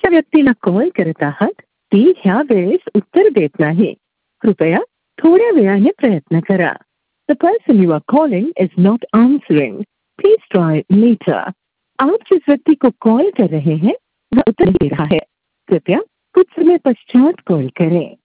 व्यक्तीला कॉल करत आहात ती ह्या वेळेस उत्तर देत नाही. कृपया थोड्या वेळाने प्रयत्न करा. The person you are calling is not answering. Please try later. आप जिस व्यक्ति को कॉल कर रहे हैं वह उत्तर दे रहा है. कृपया कुछ समय पश्चात कॉल करें.